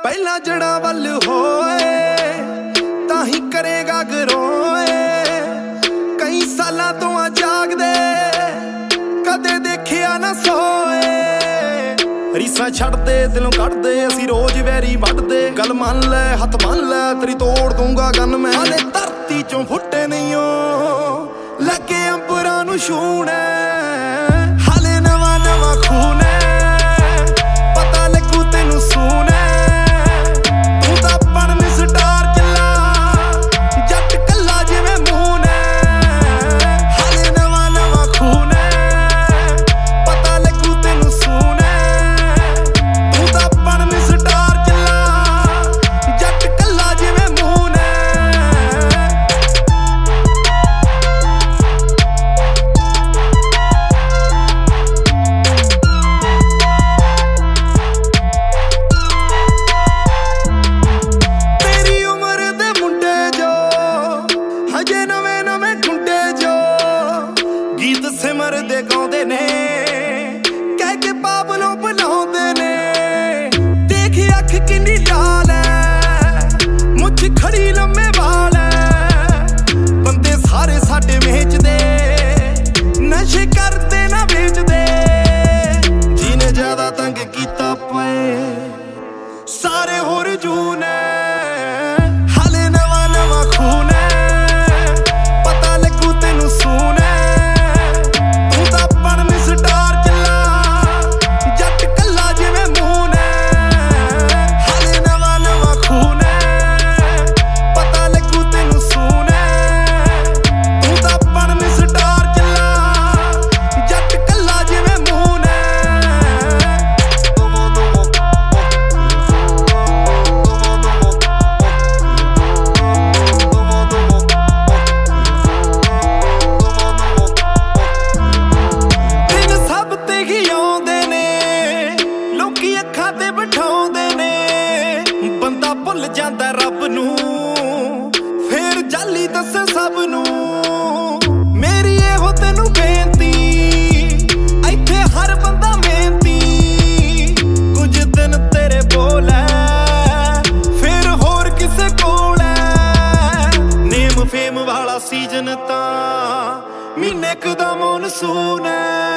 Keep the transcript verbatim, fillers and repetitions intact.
ਪਹਿਲਾਂ ਜੜਾਂ ਵੱਲ ਹੋਏ ਤਾਂ ਹੀ ਕਰੇਗਾ ਗਰੋਏ। ਕਈ ਸਾਲਾਂ ਤੋਂ ਆ ਜਾਗਦੇ ਕਦੇ ਦੇਖਿਆ ਨਾ ਸੋਏ। ਰੀਸਾਂ ਛੱਡਦੇ ਦਿਲੋਂ ਕੱਢਦੇ ਅਸੀਂ ਰੋਜ਼ ਵੈਰੀ ਵੱਢਦੇ। ਗੱਲ ਮੰਨ ਲੈ ਹੱਥ ਬੰਨ ਲੈ ਤੇਰੀ ਤੋੜ ਦੂੰਗਾ ਗਨ ਮੈਂ। ਹਾਲੇ ਧਰਤੀ ਚੋਂ ਫੁੱਟੇ ਨਹੀਂ ਓ ਲੱਗੇ ਅੰਬਰਾਂ ਨੂੰ ਛੂਣੇ। ਹਾਲੇ ਨਵਾਂ ਨਵਾਂ ਖੂਨ ਹੈ ਪਤਾ ਲੱਗੂ ਤੈਨੂੰ ਸੂਨੇ। ਤੂੰ ਤਾਂ ਬਣ ਨੀ ਸਟਾਰ ਚੱਲਾ ਜੱਟ ਕੱਲਾ ਜਿਵੇਂ ਮੂਨ ਹੈ। ਹਾਲੇ ਨਵਾਂ ਨਵਾਂ ਖੂਨ ਹੈ ਪਤਾ ਲੱਗੂ ਤੈਨੂੰ ਸੂਨੇ। ਤੂੰ ਤਾਂ ਬਣ ਨੀ ਸਟਾਰ ਚੱਲਾ ਜੱਟ ਕੱਲਾ ਜਿਵੇਂ ਮੂਨ ਹੈ। ਗੀਤ ਸਿਮਰਦੇ ਗਾਉਂਦੇ ਨੇ ਕਹਿ ਕੇ ਪਾਬਲੋਂ ਬੁਲਾਉਂਦੇ ਨੇ। ਦੇਖ ਅੱਖ ਕਿੰਨੀ ਲਾਲ ਐ ਮੁੱਛ ਖੜੀ ਲੰਮੇ ਵਾਲ ਐ। ਬੰਦੇ ਸਾਰੇ ਸਾਡੇ ਵੇਚਦੇ ਨਸ਼ੇ ਕਰਦੇ ਨਾ ਵੇਚਦੇ। ਜਿਹਨੇ ਜ਼ਿਆਦਾ ਤੰਗ ਕੀਤਾ ਪਏ ਸਾਰੇ ਹੋਰ ਜੂਨ ਐ। ਹਾਲੇ ਨਵਾਂ ਨਵਾਂ ਖੂਨ ਐ ਪਤਾ ਲੱਗੂ ਤੈਨੂੰ ਸੂਨ ਐ। ਅੱਖਾਂ ਤੇ ਬਿਠਾਉਂਦੇ ਨੇ ਬੰਦਾ ਭੁੱਲ ਜਾਂਦਾ ਰੱਬ ਨੂੰ ਫੇਰ ਜਾਲੀ ਦੱਸੇ ਸਭ ਨੂੰ। ਮੇਰੀ ਇਹੋ ਤੈਨੂੰ ਬੇਨਤੀ ਇੱਥੇ ਹਰ ਬੰਦਾ ਮਿਹਨਤੀ। ਕੁਝ ਦਿਨ ਤੇਰੇ ਬੋਲ ਐ ਫੇਰ ਹੋਰ ਕਿਸੇ ਕੋਲ ਐ। ਨੇਮ ਫੇਮ ਵਾਲਾ ਸੀਜ਼ਨ ਤਾਂ ਮਹੀਨੇ ਕੁ ਦਾ ਮੌਨਸੂਨ ਐ।